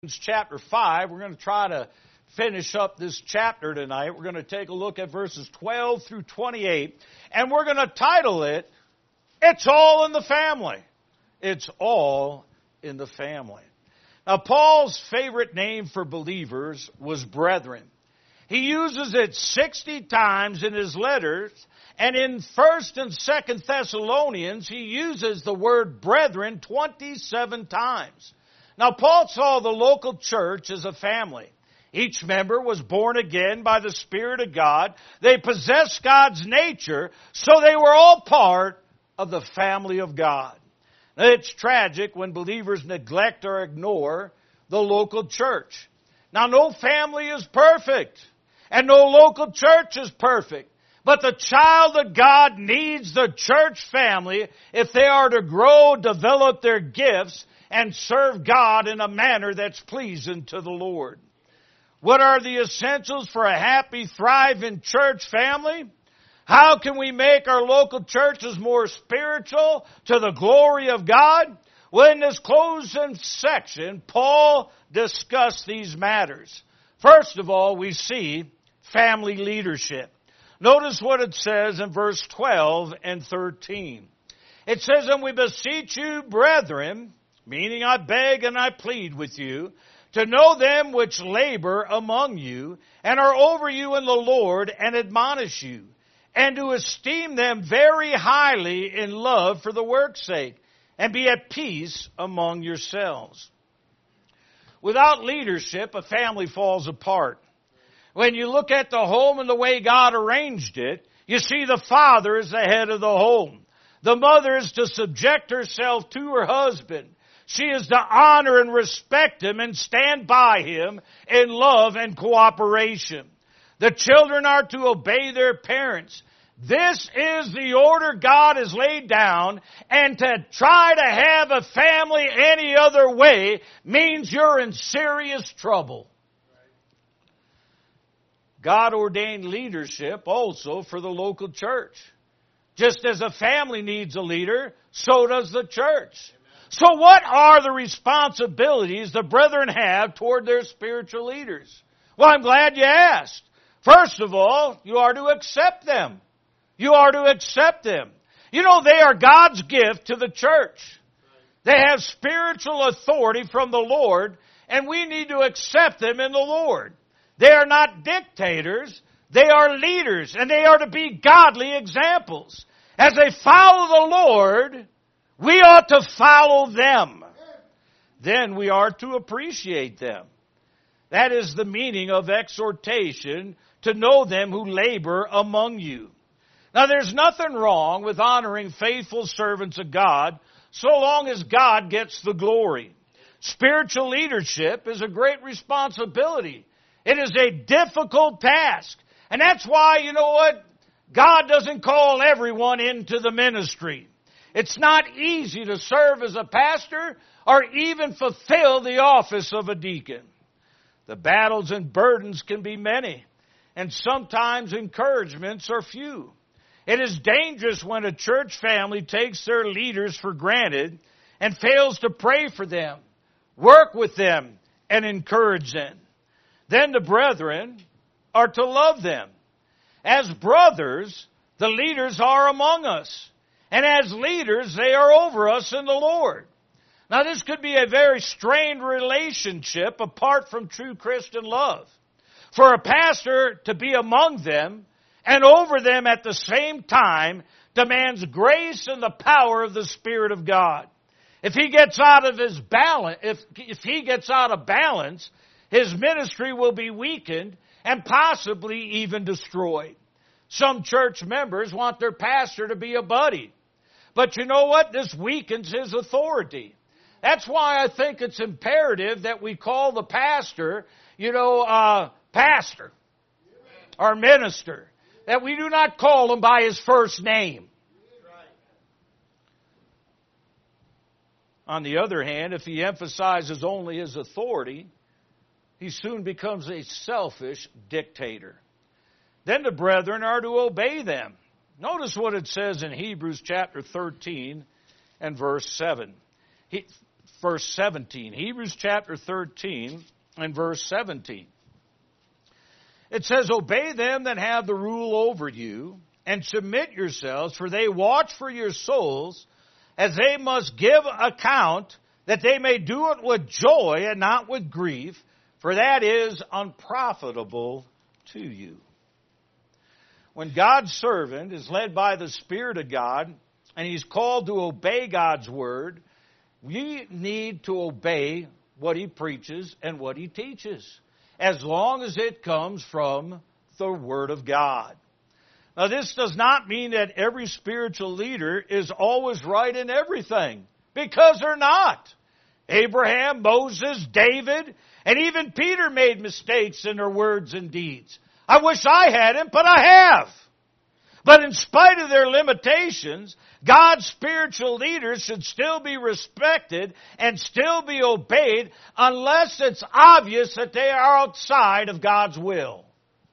Chapter 5. We're going to try to finish up this chapter tonight. We're going to take a look at verses 12 through 28, and we're going to title it, It's All in the Family. It's all in the family. Now, Paul's favorite name for believers was brethren. He uses it 60 times in his letters, and in 1st and 2nd Thessalonians, he uses the word brethren 27 times. Now, Paul saw the local church as a family. Each member was born again by the Spirit of God. They possessed God's nature, so they were all part of the family of God. Now, it's tragic when believers neglect or ignore the local church. Now, no family is perfect, and no local church is perfect. But the child of God needs the church family if they are to grow, develop their gifts, and serve God in a manner that's pleasing to the Lord. What are the essentials for a happy, thriving church family? How can we make our local churches more spiritual to the glory of God? Well, in this closing section, Paul discussed these matters. First of all, we see family leadership. Notice what it says in verse 12 and 13. It says, "And we beseech you, brethren," meaning I beg and I plead with you, "to know them which labor among you, and are over you in the Lord, and admonish you, and to esteem them very highly in love for the work's sake, and be at peace among yourselves." Without leadership, a family falls apart. When you look at the home and the way God arranged it, you see the father is the head of the home. The mother is to subject herself to her husband. She is to honor and respect him and stand by him in love and cooperation. The children are to obey their parents. This is the order God has laid down, and to try to have a family any other way means you're in serious trouble. God ordained leadership also for the local church. Just as a family needs a leader, so does the church. So what are the responsibilities the brethren have toward their spiritual leaders? Well, I'm glad you asked. First of all, you are to accept them. You are to accept them. You know, they are God's gift to the church. They have spiritual authority from the Lord, and we need to accept them in the Lord. They are not dictators. They are leaders, and they are to be godly examples. As they follow the Lord, we ought to follow them. Then we are to appreciate them. That is the meaning of exhortation, to know them who labor among you. Now, there's nothing wrong with honoring faithful servants of God, so long as God gets the glory. Spiritual leadership is a great responsibility. It is a difficult task. And that's why, you know what? God doesn't call everyone into the ministry. It's not easy to serve as a pastor or even fulfill the office of a deacon. The battles and burdens can be many, and sometimes encouragements are few. It is dangerous when a church family takes their leaders for granted and fails to pray for them, work with them, and encourage them. Then the brethren are to love them. As brothers, the leaders are among us. And as leaders, they are over us in the Lord. Now, this could be a very strained relationship apart from true Christian love. For a pastor to be among them and over them at the same time demands grace and the power of the Spirit of God. If he gets out of his balance, if he gets out of balance, his ministry will be weakened and possibly even destroyed. Some church members want their pastor to be a buddy. But you know what? This weakens his authority. That's why I think it's imperative that we call the pastor, pastor or minister. That we do not call him by his first name. On the other hand, if he emphasizes only his authority, he soon becomes a selfish dictator. Then the brethren are to obey them. Notice what it says in Hebrews chapter 13 and verse 7. verse 17. Hebrews chapter 13 and verse 17. It says, "Obey them that have the rule over you, and submit yourselves, for they watch for your souls, as they must give account, that they may do it with joy and not with grief, for that is unprofitable to you." When God's servant is led by the Spirit of God, and he's called to obey God's word, we need to obey what he preaches and what he teaches, as long as it comes from the Word of God. Now, this does not mean that every spiritual leader is always right in everything, because they're not. Abraham, Moses, David, and even Peter made mistakes in their words and deeds. I wish I hadn't, but I have. But in spite of their limitations, God's spiritual leaders should still be respected and still be obeyed unless it's obvious that they are outside of God's will.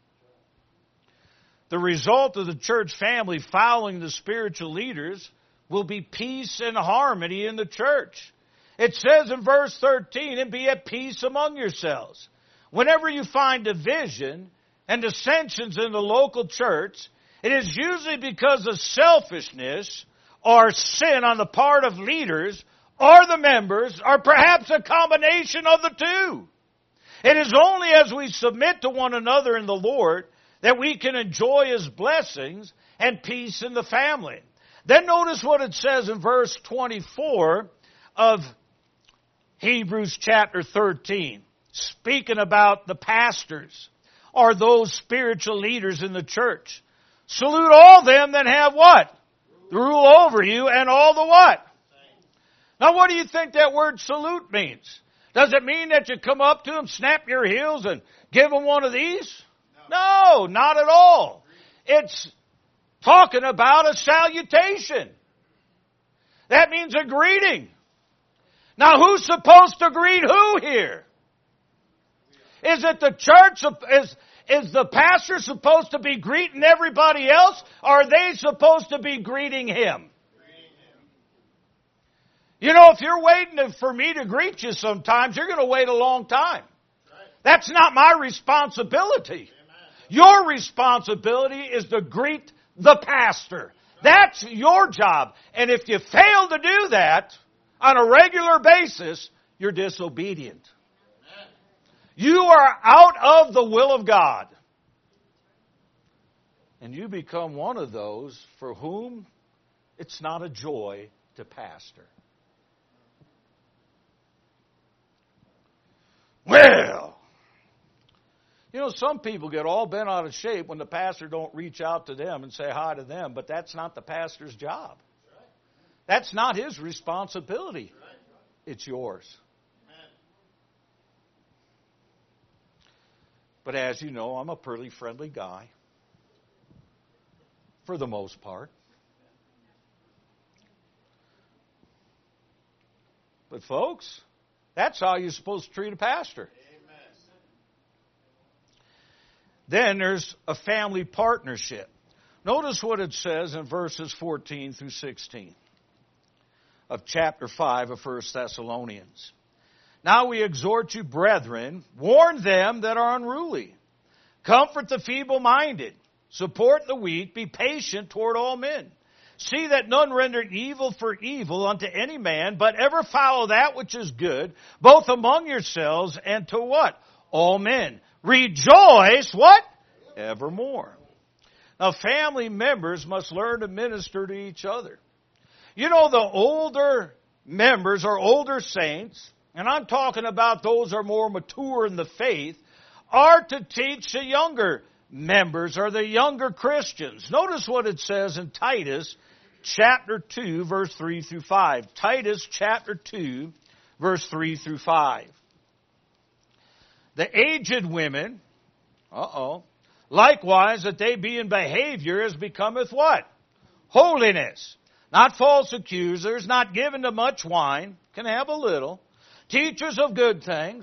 The result of the church family following the spiritual leaders will be peace and harmony in the church. It says in verse 13, "And be at peace among yourselves." Whenever you find division and dissensions in the local church, it is usually because of selfishness or sin on the part of leaders or the members, or perhaps a combination of the two. It is only as we submit to one another in the Lord that we can enjoy His blessings and peace in the family. Then notice what it says in verse 24 of Hebrews chapter 13, speaking about the pastors or those spiritual leaders in the church. "Salute all them that have" what? "The rule over you, and all the" what? Now, what do you think that word salute means? Does it mean that you come up to them, snap your heels, and give them one of these? No, not at all. It's talking about a salutation. That means a greeting. Now, who's supposed to greet who here? Is it the church? Is the pastor supposed to be greeting everybody else, or are they supposed to be greeting him? You know, if you're waiting for me to greet you sometimes, you're going to wait a long time. That's not my responsibility. Your responsibility is to greet the pastor. That's your job. And if you fail to do that on a regular basis, you're disobedient. You are out of the will of God. And you become one of those for whom it's not a joy to pastor. Well, you know, some people get all bent out of shape when the pastor don't reach out to them and say hi to them, but that's not the pastor's job. That's not his responsibility. It's yours. But as you know, I'm a pretty friendly guy. For the most part. But folks, that's how you're supposed to treat a pastor. Then there's a family partnership. Notice what it says in verses 14 through 16 of chapter 5 of 1 Thessalonians. "Now we exhort you, brethren, warn them that are unruly. Comfort the feeble-minded. Support the weak. Be patient toward all men. See that none render evil for evil unto any man, but ever follow that which is good, both among yourselves and to" what? "All men. Rejoice" what? "Evermore." Now, family members must learn to minister to each other. You know, the older members or older saints, and I'm talking about those who are more mature in the faith, are to teach the younger members or the younger Christians. Notice what it says in Titus chapter 2, verse 3 through 5. Titus chapter 2, verse 3 through 5. "The aged women, likewise, that they be in behavior as becometh" what? "Holiness. Not false accusers, not given to much wine," can have a little, "teachers of good things."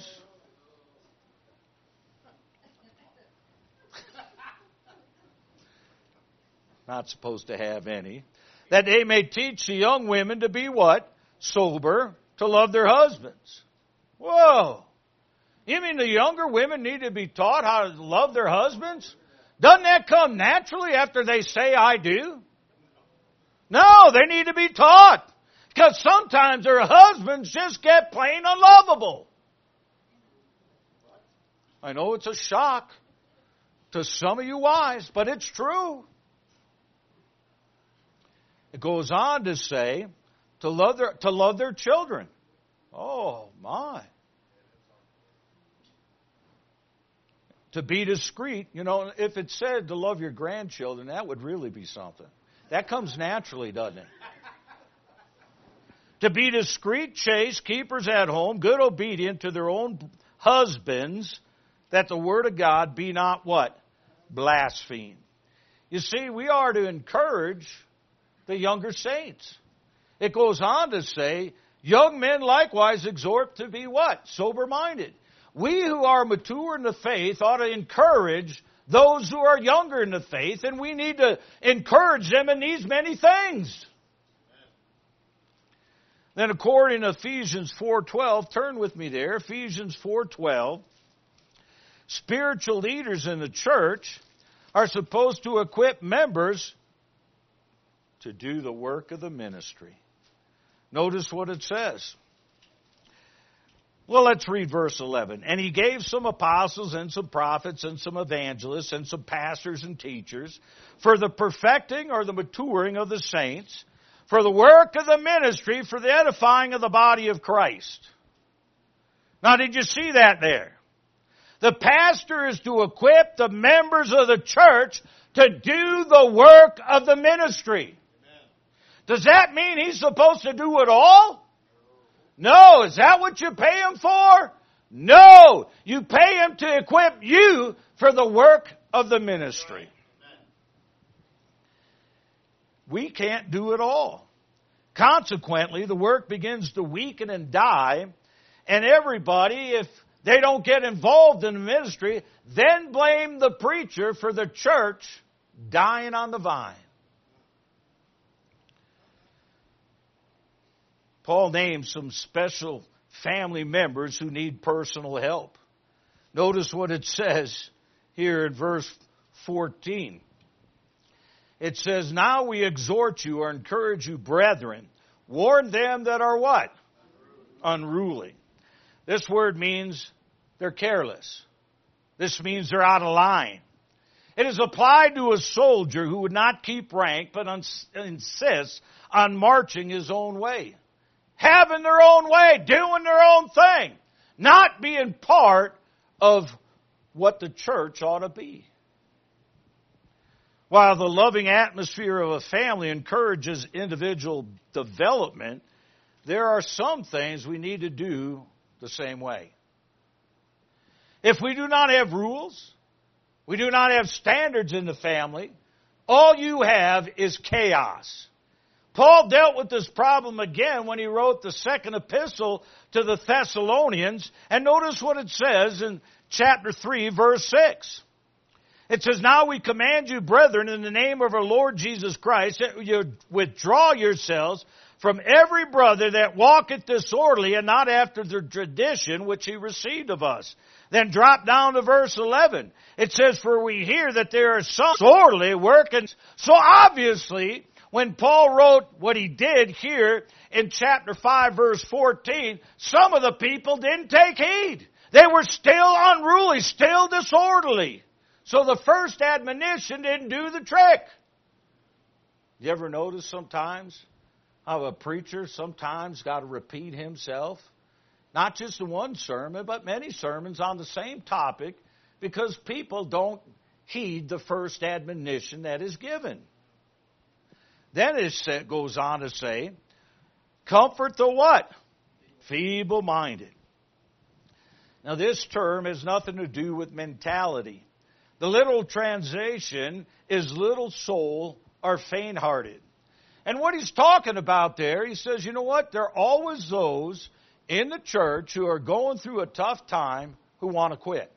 Not supposed to have any. "That they may teach the young women to be" what? "Sober, to love their husbands. Whoa. You mean the younger women need to be taught how to love their husbands? Doesn't that come naturally after they say, I do? No, they need to be taught. Because sometimes their husbands just get plain unlovable. I know it's a shock to some of you wives, but it's true. It goes on to say, to love their children. Oh, my. To be discreet. You know, if it said to love your grandchildren, that would really be something. That comes naturally, doesn't it? To be discreet, chaste, keepers at home, good, obedient to their own husbands, that the word of God be not what? Blasphemed. You see, we are to encourage the younger saints. It goes on to say, young men likewise exhort to be what? Sober-minded. We who are mature in the faith ought to encourage those who are younger in the faith, and we need to encourage them in these many things. Then according to Ephesians 4:12, turn with me there, Ephesians 4:12, spiritual leaders in the church are supposed to equip members to do the work of the ministry. Notice what it says. Well, let's read verse 11. And he gave some apostles and some prophets and some evangelists and some pastors and teachers for the perfecting or the maturing of the saints, for the work of the ministry, for the edifying of the body of Christ. Now, did you see that there? The pastor is to equip the members of the church to do the work of the ministry. Amen. Does that mean he's supposed to do it all? No. Is that what you pay him for? No. You pay him to equip you for the work of the ministry. We can't do it all. Consequently, the work begins to weaken and die, and everybody, if they don't get involved in the ministry, then blame the preacher for the church dying on the vine. Paul names some special family members who need personal help. Notice what it says here in verse 14. It says, now we exhort you or encourage you, brethren, warn them that are what? Unruly. This word means they're careless. This means they're out of line. It is applied to a soldier who would not keep rank but insists on marching his own way. Having their own way, doing their own thing. Not being part of what the church ought to be. While the loving atmosphere of a family encourages individual development, there are some things we need to do the same way. If we do not have rules, we do not have standards in the family, all you have is chaos. Paul dealt with this problem again when he wrote the second epistle to the Thessalonians, and notice what it says in chapter 3, verse 6. It says, now we command you, brethren, in the name of our Lord Jesus Christ, that you withdraw yourselves from every brother that walketh disorderly and not after the tradition which he received of us. Then drop down to verse 11. It says, for we hear that there are some disorderly working. So obviously, when Paul wrote what he did here in chapter 5, verse 14, some of the people didn't take heed. They were still unruly, still disorderly. So the first admonition didn't do the trick. You ever notice sometimes how a preacher sometimes got to repeat himself? Not just in one sermon, but many sermons on the same topic because people don't heed the first admonition that is given. Then it goes on to say, comfort the what? Feeble-minded. Now this term has nothing to do with mentality. The literal translation is little soul or faint-hearted. And what he's talking about there, he says, you know what? There are always those in the church who are going through a tough time who want to quit.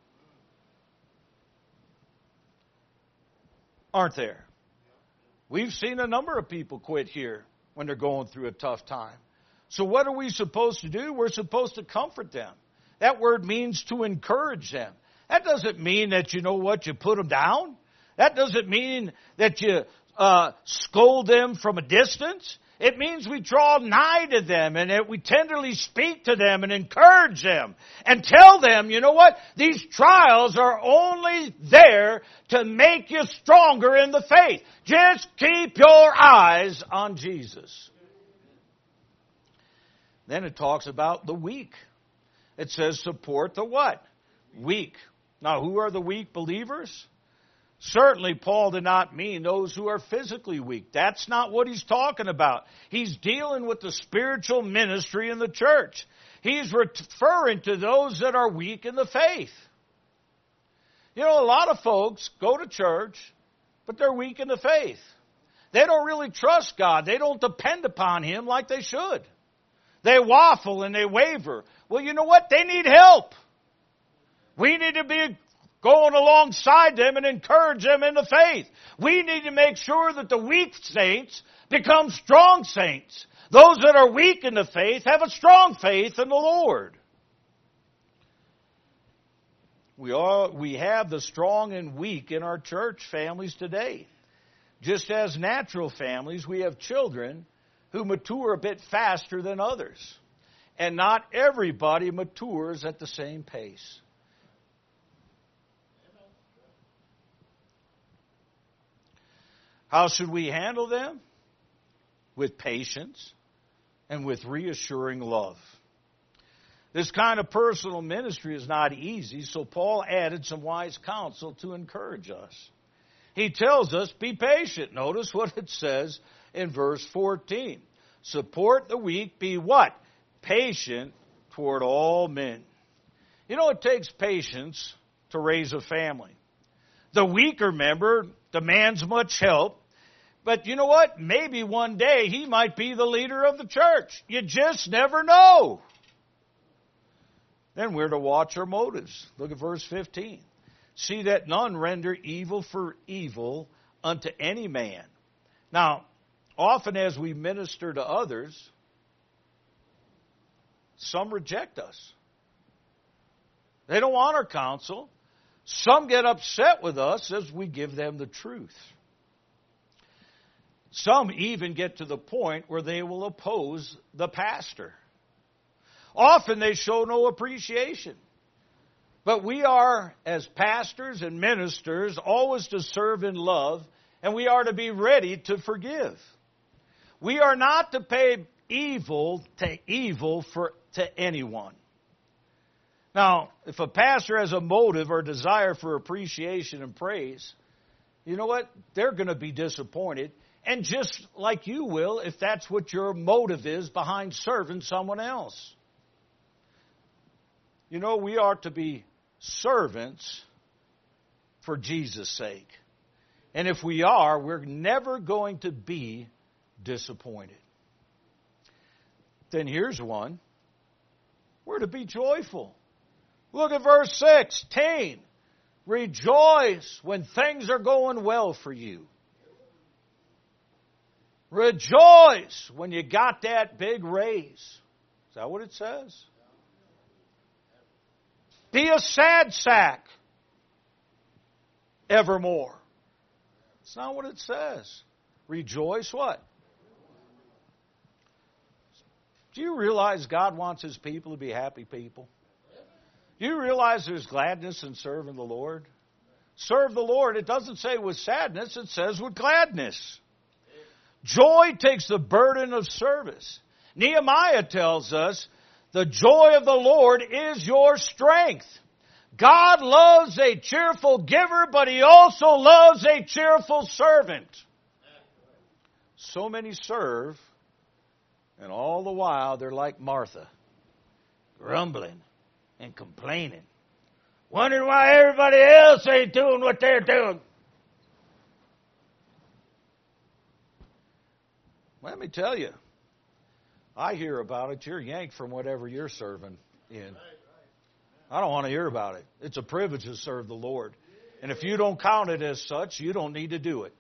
Aren't there? We've seen a number of people quit here when they're going through a tough time. So what are we supposed to do? We're supposed to comfort them. That word means to encourage them. That doesn't mean that, you know what, you put them down. That doesn't mean that you scold them from a distance. It means we draw nigh to them and that we tenderly speak to them and encourage them and tell them, you know what, these trials are only there to make you stronger in the faith. Just keep your eyes on Jesus. Then it talks about the weak. It says support the what? Weak. Now, who are the weak believers? Certainly, Paul did not mean those who are physically weak. That's not what he's talking about. He's dealing with the spiritual ministry in the church. He's referring to those that are weak in the faith. You know, a lot of folks go to church, but they're weak in the faith. They don't really trust God. They don't depend upon Him like they should. They waffle and they waver. Well, you know what? They need help. We need to be going alongside them and encourage them in the faith. We need to make sure that the weak saints become strong saints. Those that are weak in the faith have a strong faith in the Lord. We have the strong and weak in our church families today. Just as natural families, we have children who mature a bit faster than others. And not everybody matures at the same pace. How should we handle them? With patience and with reassuring love. This kind of personal ministry is not easy, so Paul added some wise counsel to encourage us. He tells us, be patient. Notice what it says in verse 14. Support the weak, be what? Patient toward all men. You know, it takes patience to raise a family. The weaker member demands much help. But you know what? Maybe one day he might be the leader of the church. You just never know. Then we're to watch our motives. Look at verse 15. See that none render evil for evil unto any man. Now, often as we minister to others, some reject us. They don't want our counsel. Some get upset with us as we give them the truth. Some even get to the point where they will oppose the pastor. Often they show no appreciation. But we are, as pastors and ministers, always to serve in love, and we are to be ready to forgive. We are not to pay evil to anyone. Now, if a pastor has a motive or desire for appreciation and praise, you know what? They're going to be disappointed. And just like you will, if that's what your motive is behind serving someone else. You know, we are to be servants for Jesus' sake. And if we are, we're never going to be disappointed. Then here's one. We're to be joyful. Look at verse 16. Rejoice when things are going well for you. Rejoice when you got that big raise. Is that what it says? Be a sad sack evermore. It's not what it says. Rejoice what? Do you realize God wants His people to be happy people? Do you realize there's gladness in serving the Lord? Serve the Lord. It doesn't say with sadness. It says with gladness. Joy takes the burden of service. Nehemiah tells us, the joy of the Lord is your strength. God loves a cheerful giver, but He also loves a cheerful servant. So many serve, and all the while they're like Martha, grumbling and complaining, wondering why everybody else ain't doing what they're doing. Let me tell you, I hear about it. You're yanked from whatever you're serving in. I don't want to hear about it. It's a privilege to serve the Lord. And if you don't count it as such, you don't need to do it.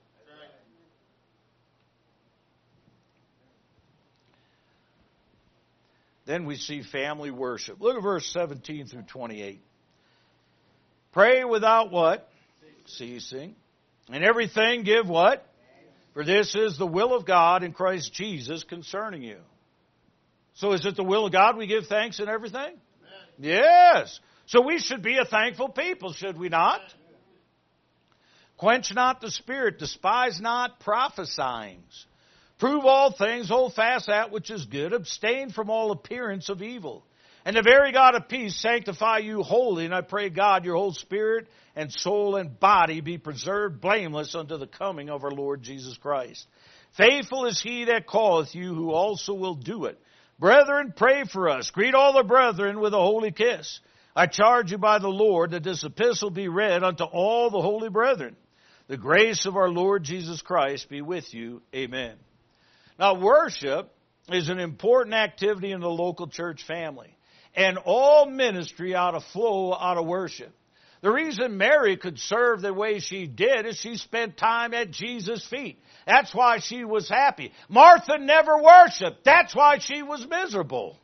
Then we see family worship. Look at verse 17 through 28. Pray without what? Ceasing. And everything give what? For this is the will of God in Christ Jesus concerning you. So is it the will of God we give thanks in everything? Amen. Yes. So we should be a thankful people, should we not? Amen. Quench not the spirit, despise not prophesying. Prove all things, hold fast that which is good, abstain from all appearance of evil. And the very God of peace sanctify you wholly, and I pray God your whole spirit and soul and body be preserved blameless unto the coming of our Lord Jesus Christ. Faithful is he that calleth you, who also will do it. Brethren, pray for us. Greet all the brethren with a holy kiss. I charge you by the Lord that this epistle be read unto all the holy brethren. The grace of our Lord Jesus Christ be with you. Amen. Now, worship is an important activity in the local church family. And all ministry ought to flow out of worship. The reason Mary could serve the way she did is she spent time at Jesus' feet. That's why she was happy. Martha never worshiped. That's why she was miserable.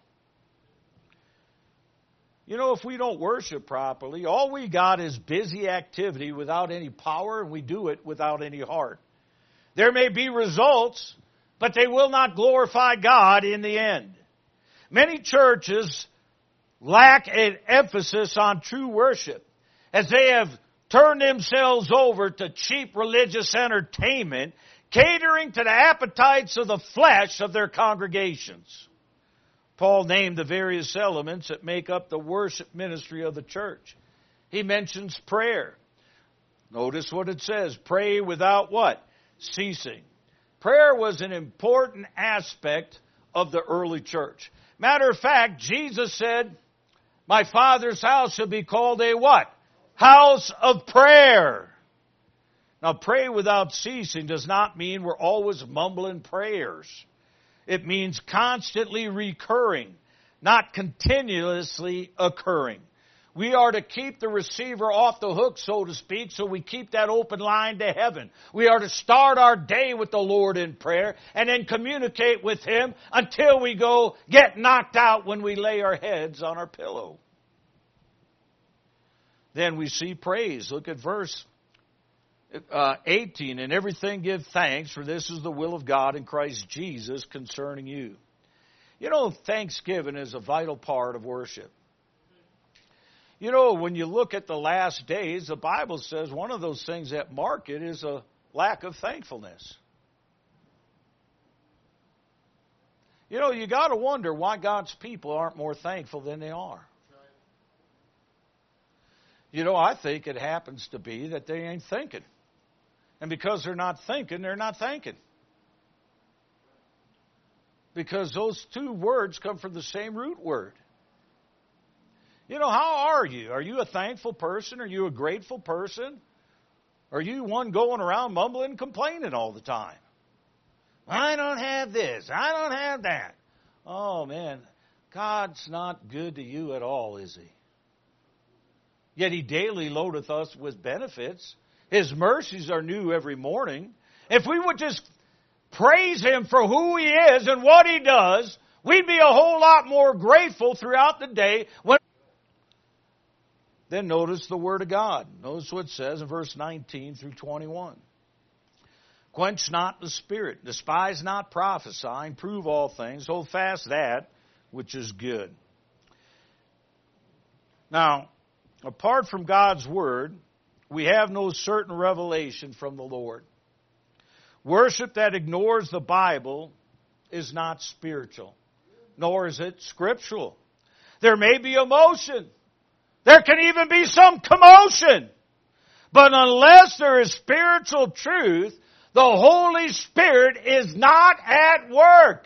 You know, if we don't worship properly, all we got is busy activity without any power, and we do it without any heart. There may be results, but they will not glorify God in the end. Many churches lack an emphasis on true worship, as they have turned themselves over to cheap religious entertainment, catering to the appetites of the flesh of their congregations. Paul named the various elements that make up the worship ministry of the church. He mentions prayer. Notice what it says, pray without what? Ceasing. Prayer was an important aspect of the early church. Matter of fact, Jesus said, my Father's house shall be called a what? House of prayer. Now, pray without ceasing does not mean we're always mumbling prayers. It means constantly recurring, not continuously occurring. We are to keep the receiver off the hook, so to speak, so we keep that open line to heaven. We are to start our day with the Lord in prayer and then communicate with Him until we get knocked out when we lay our heads on our pillow. Then we see praise. Look at verse 18. And everything give thanks, for this is the will of God in Christ Jesus concerning you. You know, thanksgiving is a vital part of worship. You know, when you look at the last days, the Bible says one of those things that mark it is a lack of thankfulness. You know, you got to wonder why God's people aren't more thankful than they are. You know, I think it happens to be that they ain't thinking. And because they're not thinking, they're not thanking. Because those two words come from the same root word. You know, how are you? Are you a thankful person? Are you a grateful person? Are you one going around mumbling and complaining all the time? I don't have this. I don't have that. Oh, man, God's not good to you at all, is He? Yet He daily loadeth us with benefits. His mercies are new every morning. If we would just praise Him for who He is and what He does, we'd be a whole lot more grateful throughout the day. Then notice the Word of God. Notice what it says in verse 19 through 21. Quench not the spirit, despise not prophesying, prove all things, hold fast that which is good. Now, apart from God's Word, we have no certain revelation from the Lord. Worship that ignores the Bible is not spiritual, nor is it scriptural. There may be emotion. There can even be some commotion. But unless there is spiritual truth, the Holy Spirit is not at work.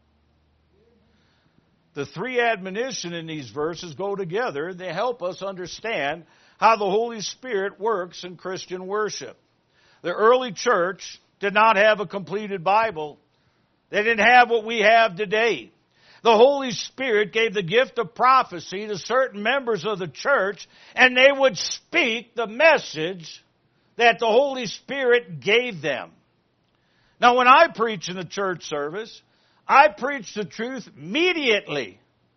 The three admonitions in these verses go together. They help us understand how the Holy Spirit works in Christian worship. The early church did not have a completed Bible. They didn't have what we have today. The Holy Spirit gave the gift of prophecy to certain members of the church, and they would speak the message that the Holy Spirit gave them. Now, when I preach in the church service, I preach the truth immediately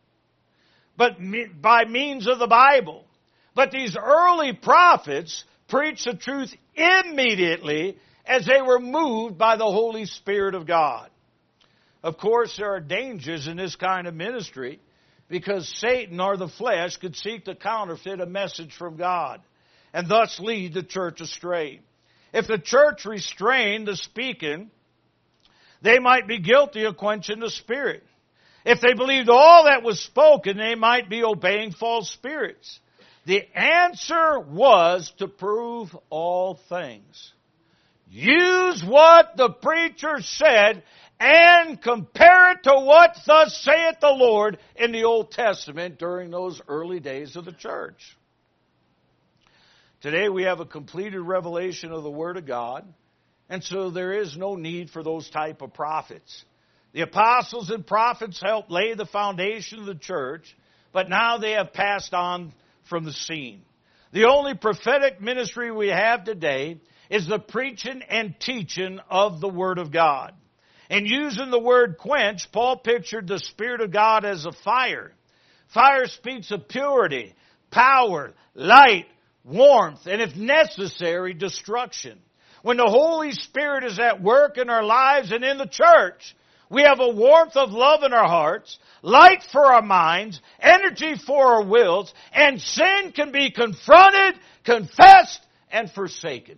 but by means of the Bible. But these early prophets preached the truth immediately as they were moved by the Holy Spirit of God. Of course, there are dangers in this kind of ministry because Satan or the flesh could seek to counterfeit a message from God and thus lead the church astray. If the church restrained the speaking, they might be guilty of quenching the Spirit. If they believed all that was spoken, they might be obeying false spirits. The answer was to prove all things. Use what the preacher said and compare it to what thus saith the Lord in the Old Testament during those early days of the church. Today we have a completed revelation of the Word of God, and so there is no need for those type of prophets. The apostles and prophets helped lay the foundation of the church, but now they have passed on from the scene. The only prophetic ministry we have today is the preaching and teaching of the Word of God. And using the word quench, Paul pictured the Spirit of God as a fire. Fire speaks of purity, power, light, warmth, and if necessary, destruction. When the Holy Spirit is at work in our lives and in the church, we have a warmth of love in our hearts, light for our minds, energy for our wills, and sin can be confronted, confessed, and forsaken.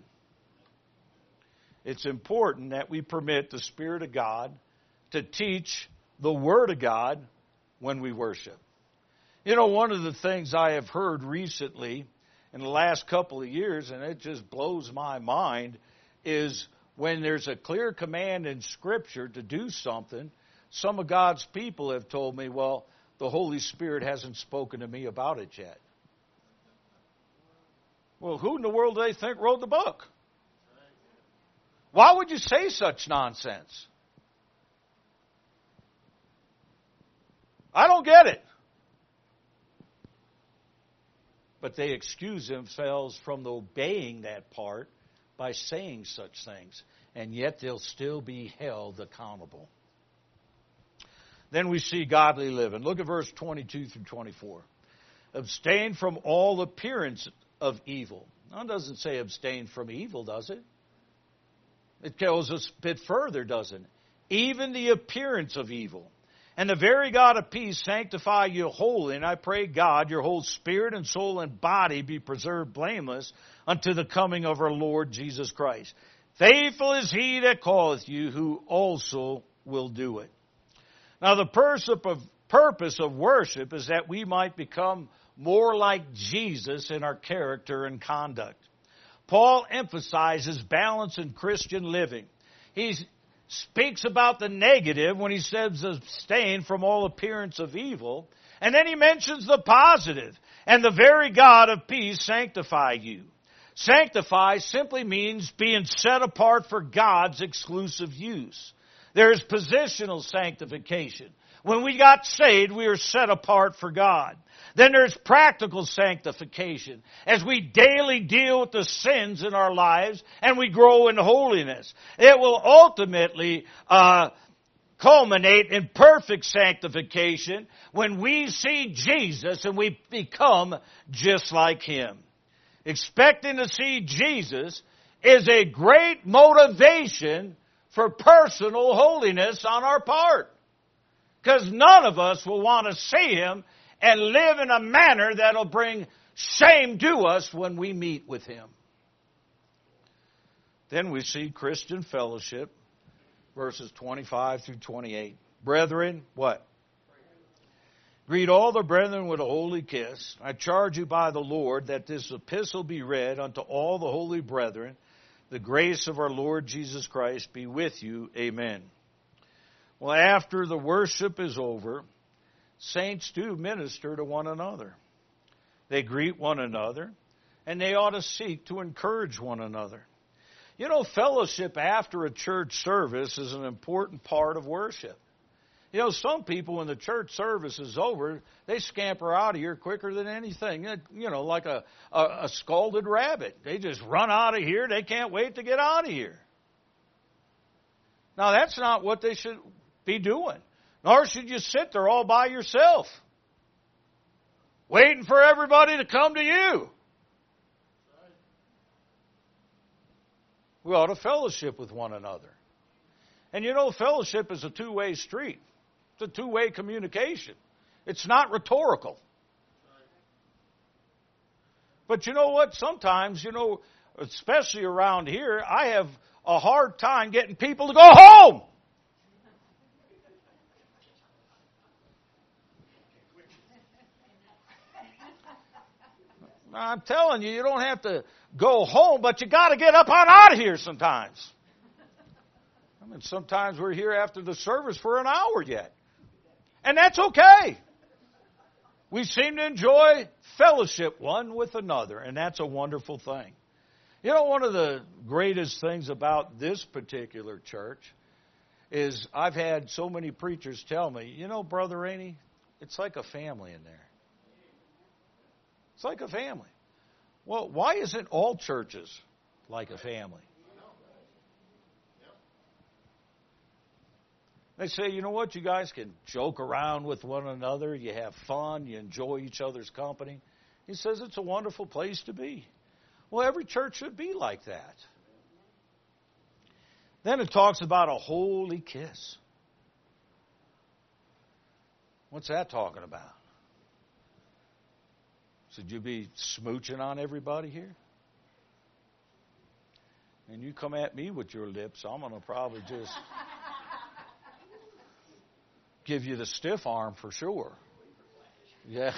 It's important that we permit the Spirit of God to teach the Word of God when we worship. You know, one of the things I have heard recently in the last couple of years, and it just blows my mind, is when there's a clear command in Scripture to do something, some of God's people have told me, well, the Holy Spirit hasn't spoken to me about it yet. Well, who in the world do they think wrote the book? Why would you say such nonsense? I don't get it. But they excuse themselves from obeying that part by saying such things, and yet they'll still be held accountable. Then we see godly living. Look at verse 22 through 24. Abstain from all appearance of evil. Now, it doesn't say abstain from evil, does it? It goes a bit further, doesn't it? Even the appearance of evil. And the very God of peace sanctify you wholly. And I pray, God, your whole spirit and soul and body be preserved blameless unto the coming of our Lord Jesus Christ. Faithful is he that calleth you, who also will do it. Now, the purpose of worship is that we might become more like Jesus in our character and conduct. Paul emphasizes balance in Christian living. He speaks about the negative when he says abstain from all appearance of evil. And then he mentions the positive. And the very God of peace sanctify you. Sanctify simply means being set apart for God's exclusive use. There is positional sanctification. When we got saved, we were set apart for God. Then there's practical sanctification as we daily deal with the sins in our lives and we grow in holiness. It will ultimately culminate in perfect sanctification when we see Jesus and we become just like Him. Expecting to see Jesus is a great motivation for personal holiness on our part. Because none of us will want to see Him and live in a manner that will bring shame to us when we meet with Him. Then we see Christian fellowship, verses 25 through 28. Brethren, what? Greet all the brethren with a holy kiss. I charge you by the Lord that this epistle be read unto all the holy brethren. The grace of our Lord Jesus Christ be with you. Amen. Well, after the worship is over, saints do minister to one another. They greet one another, and they ought to seek to encourage one another. You know, fellowship after a church service is an important part of worship. You know, some people, when the church service is over, they scamper out of here quicker than anything. You know, like a scalded rabbit. They just run out of here. They can't wait to get out of here. Now, that's not what they should be doing. Nor should you sit there all by yourself. waiting for everybody to come to you. We ought to fellowship with one another. And fellowship is a two-way street. It's a two-way communication. It's not rhetorical. But you know what? Sometimes, especially around here, I have a hard time getting people to go home. I'm telling you, you don't have to go home, but you got to get up on out of here sometimes. I mean, sometimes we're here after the service for an hour yet. And that's okay. We seem to enjoy fellowship one with another, and that's a wonderful thing. One of the greatest things about this particular church is I've had so many preachers tell me, Brother Rainey, it's like a family in there. It's like a family. Well, why isn't all churches like a family? They say, you know what, you guys can joke around with one another, you have fun, you enjoy each other's company. He says it's a wonderful place to be. Well, every church should be like that. Then it talks about a holy kiss. What's that talking about? Should you be smooching on everybody here? And you come at me with your lips, I'm going to probably just give you the stiff arm for sure. Yeah.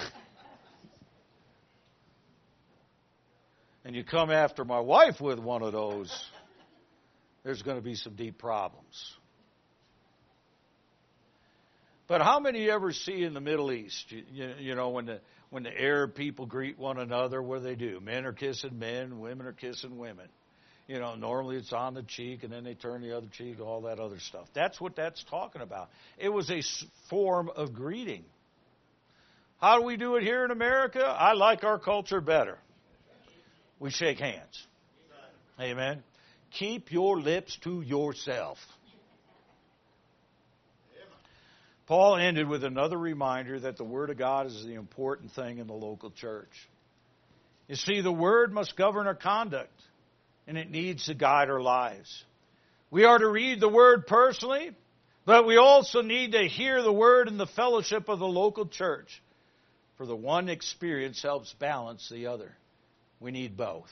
And you come after my wife with one of those, there's going to be some deep problems. But how many you ever see in the Middle East, when the Arab people greet one another, what do? Men are kissing men, women are kissing women. Normally it's on the cheek and then they turn the other cheek, all that other stuff. That's what that's talking about. It was a form of greeting. How do we do it here in America? I like our culture better. We shake hands. Amen. Keep your lips to yourself. Paul ended with another reminder that the Word of God is the important thing in the local church. You see, the Word must govern our conduct, and it needs to guide our lives. We are to read the Word personally, but we also need to hear the Word in the fellowship of the local church. For the one experience helps balance the other. We need both.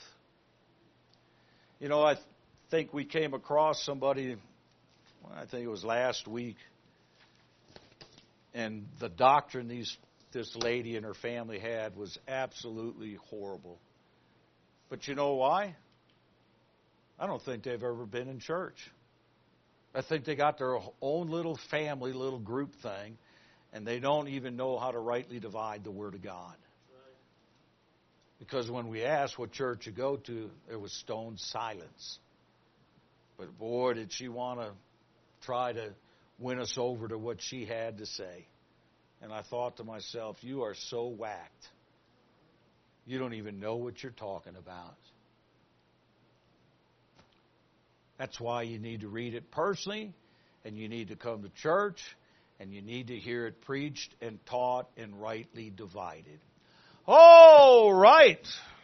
I think we came across somebody, I think it was last week, and the doctrine this lady and her family had was absolutely horrible. But you know why? I don't think they've ever been in church. I think they got their own little family, little group thing, and they don't even know how to rightly divide the Word of God. Because when we asked what church you go to, there was stone silence. But boy, did she want to try to win us over to what she had to say. And I thought to myself, you are so whacked. You don't even know what you're talking about. That's why you need to read it personally, and you need to come to church, and you need to hear it preached and taught and rightly divided. All right.